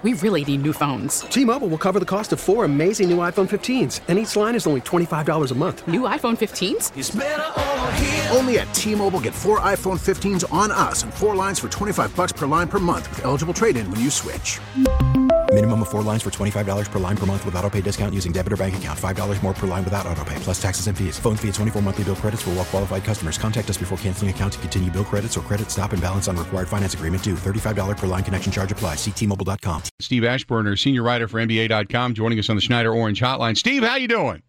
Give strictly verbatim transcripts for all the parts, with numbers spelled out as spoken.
We really need new phones. T-Mobile will cover the cost of four amazing new iPhone fifteens, and each line is only twenty-five dollars a month. New iPhone fifteens? It's better over here. Only at T-Mobile, get four iPhone fifteens on us and four lines for twenty-five dollars per line per month with eligible trade-in when you switch. Minimum of four lines for twenty-five dollars per line per month with autopay discount using debit or bank account. five dollars more per line without autopay, plus taxes and fees. Phone fee at twenty-four monthly bill credits for well-qualified customers. Contact us before canceling account to continue bill credits or credit stop and balance on required finance agreement due. thirty-five dollars per line connection charge applies. See T Mobile dot com. Steve Ashburner, senior writer for N B A dot com, joining us on the Schneider Orange Hotline. Steve, how you doing?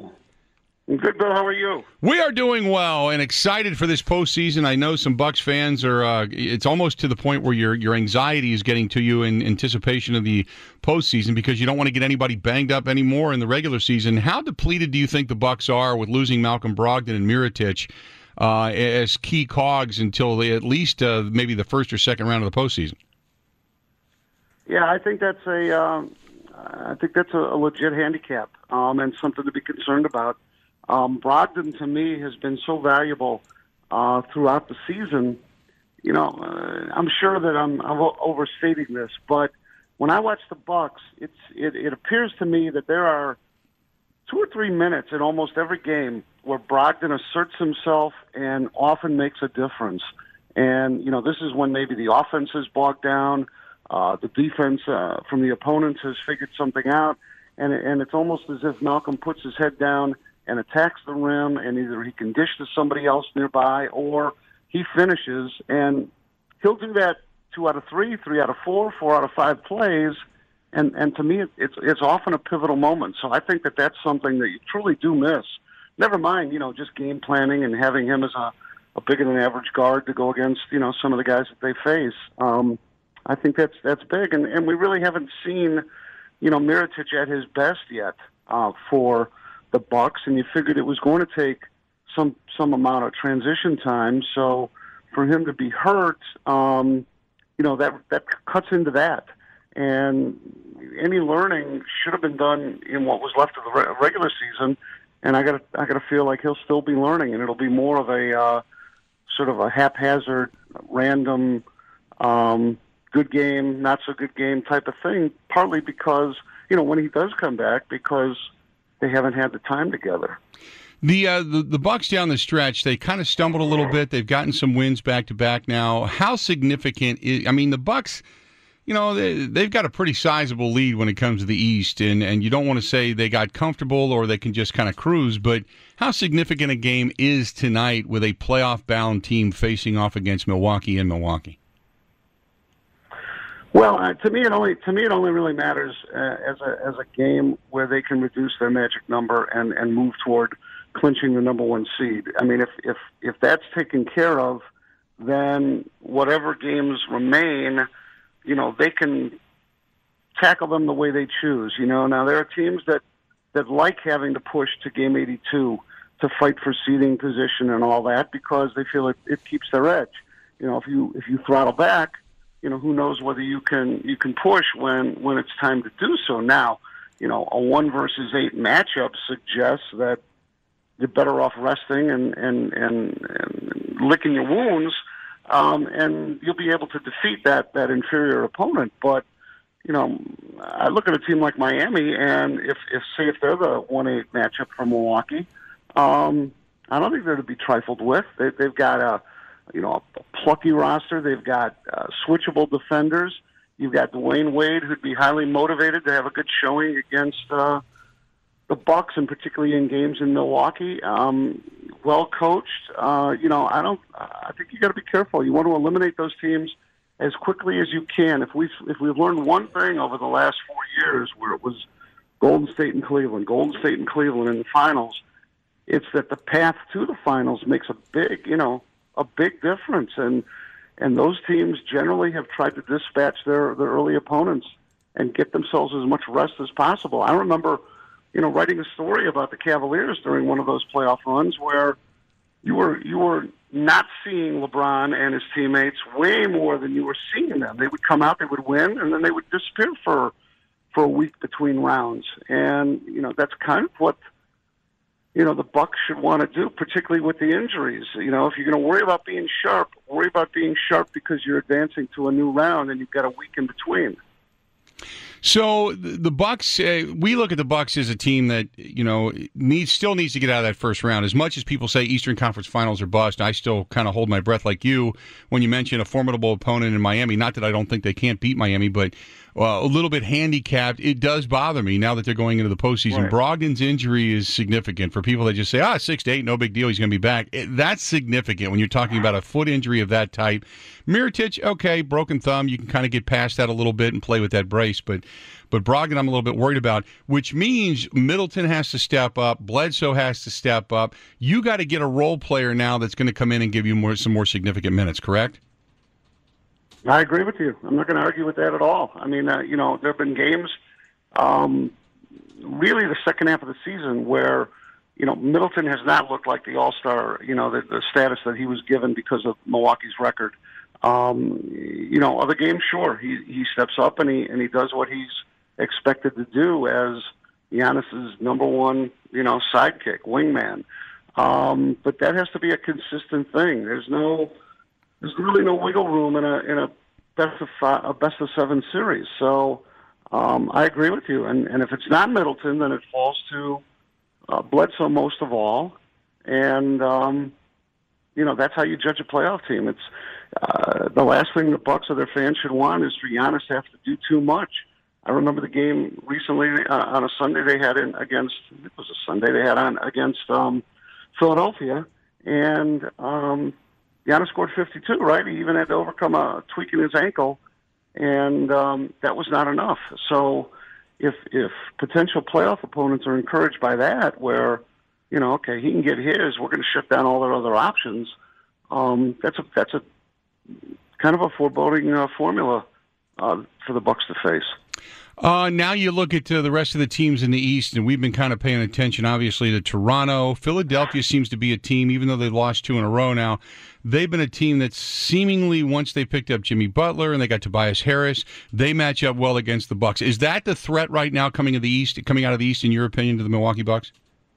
Good, Bill. How are you? We are doing well and excited for this postseason. I know some Bucks fans are. Uh, it's almost to the point where your your anxiety is getting to you in anticipation of the postseason because you don't want to get anybody banged up anymore in the regular season. How depleted do you think the Bucks are with losing Malcolm Brogdon and Mirotic uh, as key cogs until they, at least uh, maybe the first or second round of the postseason? Yeah, I think that's a. Um, I think that's a, a legit handicap um, and something to be concerned about. Um, Brogdon, to me, has been so valuable uh, throughout the season. You know, uh, I'm sure that I'm, I'm overstating this, but when I watch the Bucks, it's it, it appears to me that there are two or three minutes in almost every game where Brogdon asserts himself and often makes a difference. And, you know, this is when maybe the offense is bogged down, uh, the defense uh, from the opponents has figured something out, and, and it's almost as if Malcolm puts his head down and attacks the rim, and either he can dish to somebody else nearby or he finishes. And he'll do that two out of three, three out of four, four out of five plays. And and to me, it's it's often a pivotal moment. So I think that that's something that you truly do miss. Never mind, you know, just game planning and having him as a, a bigger than average guard to go against, you know, some of the guys that they face. Um, I think that's that's big. And, and we really haven't seen, you know, Mirotic at his best yet uh, for the Bucks, and you figured it was going to take some some amount of transition time. So for him to be hurt, um, you know, that that cuts into that. And any learning should have been done in what was left of the re- regular season. And I got I got to feel like he'll still be learning, and it'll be more of a uh, sort of a haphazard, random, um, good game, not so good game type of thing. Partly because, you know, when he does come back, because they haven't had the time together. The, uh, the the Bucks down the stretch, they kind of stumbled a little bit. They've gotten some wins back to back now. How significant is? I mean, the Bucks, you know, they, they've got a pretty sizable lead when it comes to the East, and and you don't want to say they got comfortable or they can just kind of cruise. But how significant a game is tonight with a playoff-bound team facing off against Milwaukee in Milwaukee? Well, uh, to me, it only to me it only really matters uh, as a as a game where they can reduce their magic number and, and move toward clinching the number one seed. I mean, if if if that's taken care of, then whatever games remain, you know, they can tackle them the way they choose. You know, now there are teams that that like having to push to game eighty-two to fight for seeding position and all that because they feel it, it keeps their edge. You know, if you if you throttle back, you know, who knows whether you can you can push when, when it's time to do so. Now, you know, a one versus eight matchup suggests that you're better off resting and, and, and, and licking your wounds, um, and you'll be able to defeat that, that inferior opponent. But, you know, I look at a team like Miami, and if, if say if they're the one eight matchup from Milwaukee, um, I don't think they're to be trifled with. They, they've got a you know, a plucky roster. They've got uh, switchable defenders. You've got Dwayne Wade, who'd be highly motivated to have a good showing against uh, the Bucks, and particularly in games in Milwaukee. Um, well coached. Uh, you know, I don't. I think you got to be careful. You want to eliminate those teams as quickly as you can. If we if we've learned one thing over the last four years, where it was Golden State and Cleveland, Golden State and Cleveland in the finals, it's that the path to the finals makes a big, you know. a big difference, and and those teams generally have tried to dispatch their, their early opponents and get themselves as much rest as possible. I remember, you know, writing a story about the Cavaliers during one of those playoff runs where you were you were not seeing LeBron and his teammates way more than you were seeing them. They would come out, they would win, and then they would disappear for for a week between rounds. And you know, that's kind of what you know, the Bucks should want to do, particularly with the injuries. You know, if you're going to worry about being sharp, worry about being sharp because you're advancing to a new round and you've got a week in between. So the, the Bucks, uh, we look at the Bucks as a team that you know needs still needs to get out of that first round. As much as people say Eastern Conference Finals are bust, I still kind of hold my breath like you when you mention a formidable opponent in Miami. Not that I don't think they can't beat Miami, but uh, a little bit handicapped. It does bother me now that they're going into the postseason. Right. Brogdon's injury is significant for people that just say, ah, six to eight, no big deal, he's going to be back. It, that's significant when you're talking about a foot injury of that type. Mirotic, okay, broken thumb, you can kind of get past that a little bit and play with that brace, but but Brogdon I'm a little bit worried about, which means Middleton has to step up, Bledsoe has to step up. You got to get a role player now that's going to come in and give you more some more significant minutes, correct? I agree with you. I'm not going to argue with that at all. I mean, uh, you know, there have been games, um, really the second half of the season where, you know, Middleton has not looked like the all-star, you know, the, the status that he was given because of Milwaukee's record. Um, you know, other games, sure, he he steps up and he and he does what he's expected to do as Giannis's number one, you know, sidekick, wingman. Um, but that has to be a consistent thing. There's no, there's really no wiggle room in a in a best of five, a best of seven series. So um, I agree with you. And and if it's not Middleton, then it falls to uh, Bledsoe most of all. And um, you know, that's how you judge a playoff team. It's uh, the last thing the Bucks or their fans should want is for Giannis to have to do too much. I remember the game recently uh, on a Sunday they had in against, it was a Sunday they had on against um, Philadelphia, and um, Giannis scored fifty-two, right? He even had to overcome a tweak in his ankle, and um, that was not enough. So if if potential playoff opponents are encouraged by that, where, you know, okay, he can get his, we're going to shut down all their other options, um, that's a that's a kind of a foreboding uh, formula uh, for the Bucks to face. Uh, now you look at uh, the rest of the teams in the East, and we've been kind of paying attention, obviously, to Toronto. Philadelphia seems to be a team, even though they've lost two in a row now, they've been a team that seemingly, once they picked up Jimmy Butler and they got Tobias Harris, they match up well against the Bucks. Is that the threat right now coming of the East, coming out of the East, in your opinion, to the Milwaukee Bucks?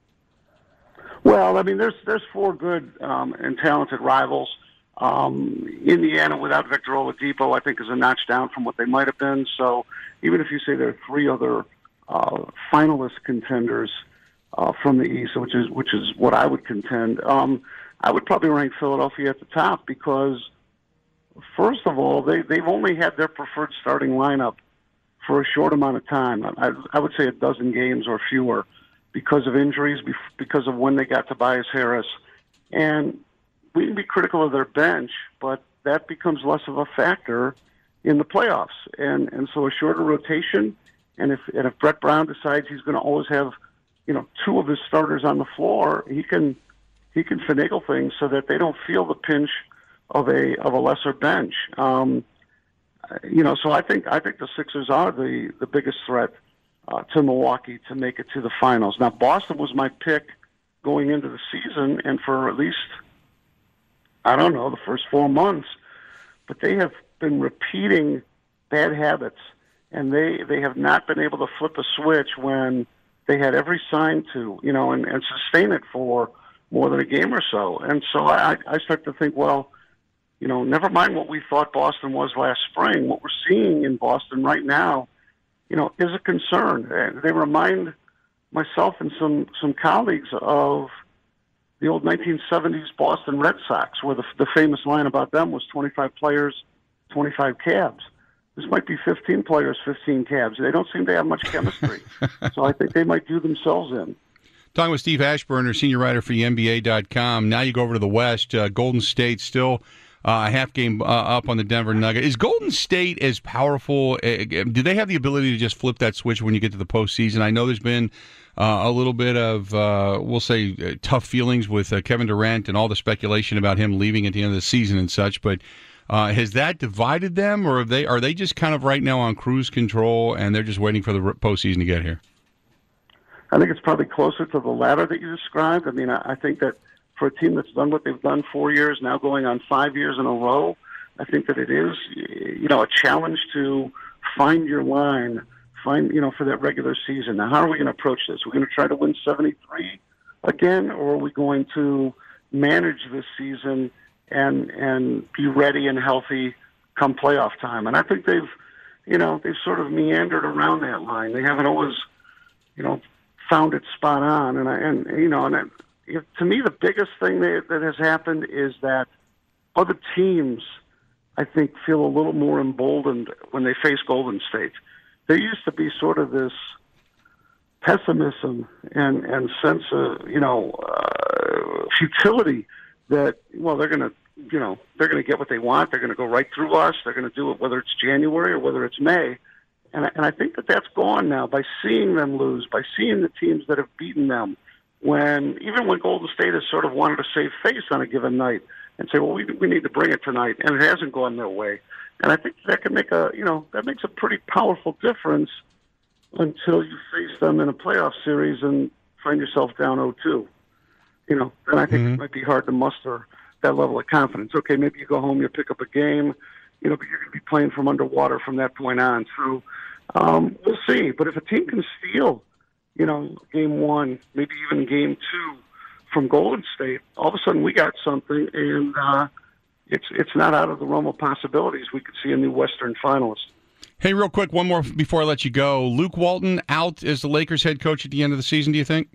Well, I mean, there's there's four good um, and talented rivals. Um, Indiana, without Victor Oladipo, I think is a notch down from what they might have been. So even if you say there are three other uh, finalist contenders uh, from the East, which is which is what I would contend, um, I would probably rank Philadelphia at the top because, first of all, they they've only had their preferred starting lineup for a short amount of time. I, I would say a dozen games or fewer because of injuries, because of when they got Tobias Harris, and we can be critical of their bench, but that becomes less of a factor in the playoffs. And and so a shorter rotation, and if and if Brett Brown decides he's going to always have, you know, two of his starters on the floor, he can he can finagle things so that they don't feel the pinch of a of a lesser bench. Um, you know, so I think I think the Sixers are the the biggest threat uh, to Milwaukee to make it to the finals. Now, Boston was my pick going into the season, and for at least, I don't know, the first four months, but they have been repeating bad habits, and they, they have not been able to flip a switch when they had every sign to, you know, and, and sustain it for more than a game or so. And so I, I start to think, well, you know, never mind what we thought Boston was last spring. What we're seeing in Boston right now, you know, is a concern. They remind myself and some, some colleagues of the old nineteen seventies Boston Red Sox, where the, the famous line about them was twenty-five players, twenty-five cabs. This might be fifteen players, fifteen cabs. They don't seem to have much chemistry. So I think they might do themselves in. Talking with Steve Ashburner, senior writer for the N B A dot com. Now you go over to the West. Uh, Golden State still uh, a half game uh, up on the Denver Nuggets. Is Golden State as powerful? Uh, do they have the ability to just flip that switch when you get to the postseason? I know there's been Uh, a little bit of, uh, we'll say, uh, tough feelings with uh, Kevin Durant and all the speculation about him leaving at the end of the season and such. But uh, has that divided them, or are they are they just kind of right now on cruise control and they're just waiting for the postseason to get here? I think it's probably closer to the latter that you described. I mean, I, I think that for a team that's done what they've done four years, now going on five years in a row, I think that it is, you know, a challenge to find your line. Find, you know, for that regular season. Now, how are we going to approach this? We're going to try to win seventy-three again, or are we going to manage this season and and be ready and healthy come playoff time? And I think they've, you know, they've sort of meandered around that line. They haven't always, you know, found it spot on. And, I, and you know, and I, if, to me, the biggest thing that, that has happened is that other teams, I think, feel a little more emboldened when they face Golden State. There used to be sort of this pessimism and, and sense of, you know, uh, futility that, well, they're going to, you know, they're going to get what they want. They're going to go right through us. They're going to do it whether it's January or whether it's May. And, and I think that that's gone now by seeing them lose, by seeing the teams that have beaten them, when even when Golden State has sort of wanted to save face on a given night and say, well, we we need to bring it tonight, and it hasn't gone their way. And I think that can make a, you know, that makes a pretty powerful difference until you face them in a playoff series and find yourself down oh two. You know, and I think mm-hmm. it might be hard to muster that level of confidence. Okay, maybe you go home, you pick up a game, you know, but you're going to be playing from underwater from that point on. So um, we'll see. But if a team can steal, you know, game one, maybe even game two from Golden State, all of a sudden we got something, and uh, it's it's not out of the realm of possibilities. We could see a new Western finalist. Hey, real quick, one more before I let you go. Luke Walton out as the Lakers head coach at the end of the season, do you think?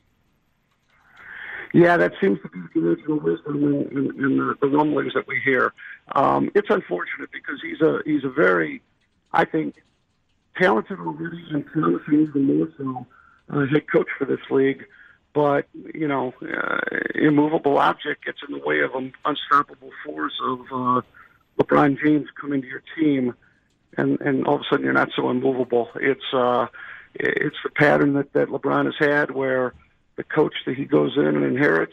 Yeah, that seems to be the conventional wisdom in, in, in the, the rumblings that we hear. Um, it's unfortunate because he's a he's a very, I think, talented already and promising even more so uh, head coach for this league. But, you know, uh, immovable object gets in the way of an unstoppable force of uh, LeBron James coming to your team, and, and all of a sudden you're not so immovable. It's uh, it's the pattern that, that LeBron has had where the coach that he goes in and inherits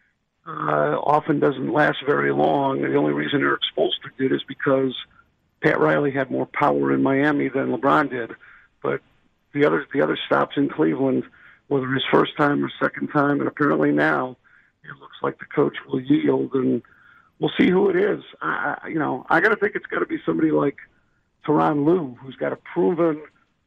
uh, often doesn't last very long. And the only reason Eric Spoelstra did is because Pat Riley had more power in Miami than LeBron did. But the other the other stops in Cleveland, whether his first time or second time, and apparently now, it looks like the coach will yield, and we'll see who it is. I, I, you know, I got to think it's got to be somebody like Tyronn Lue, who's got a proven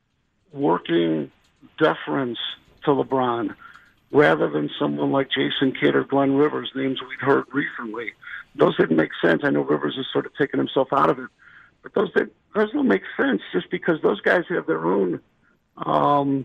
working deference to LeBron, rather than someone like Jason Kidd or Glenn Rivers, names we'd heard recently. Those didn't make sense. I know Rivers has sort of taken himself out of it, but those did, those don't make sense just because those guys have their own um,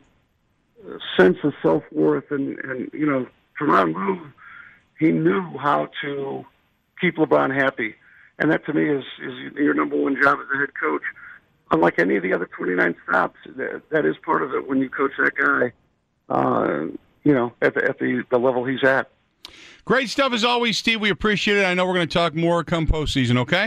sense of self-worth. And, and you know, Tyronn Lue, he knew how to keep LeBron happy. And that, to me, is, is your number one job as a head coach. Unlike any of the other twenty-nine stops, that, that is part of it when you coach that guy. Uh, you know, at the at the, the level he's at. Great stuff as always, Steve. We appreciate it. I know we're going to talk more come postseason, okay?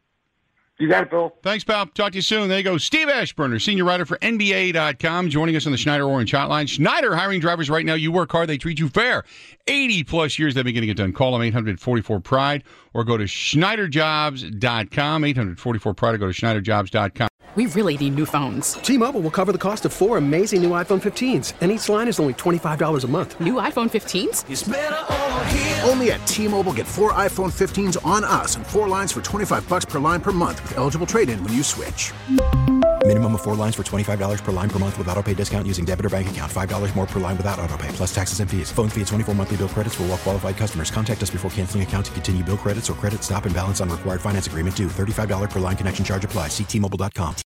You got it, Bill. Thanks, pal. Talk to you soon. There you go. Steve Ashburner, senior writer for N B A dot com, joining us on the Schneider Orange Hotline. Schneider hiring drivers right now. You work hard. They treat you fair. eighty-plus years they've been getting it done. Call them eight hundred forty-four pride or go to Schneider Jobs dot com. eight hundred forty-four pride or go to Schneider Jobs dot com. We really need new phones. T-Mobile will cover the cost of four amazing new iPhone fifteens, and each line is only twenty-five dollars a month. New iPhone fifteens? It's better over here. Only at T-Mobile, get four iPhone fifteens on us and four lines for twenty-five bucks per line per month with eligible trade-in when you switch. Minimum of four lines for twenty-five dollars per line per month with autopay discount using debit or bank account. five dollars more per line without autopay, plus taxes and fees. Phone fee at twenty-four monthly bill credits for well-qualified customers. Contact us before canceling account to continue bill credits or credit stop and balance on required finance agreement due. thirty-five dollars per line connection charge applies. See T Mobile dot com.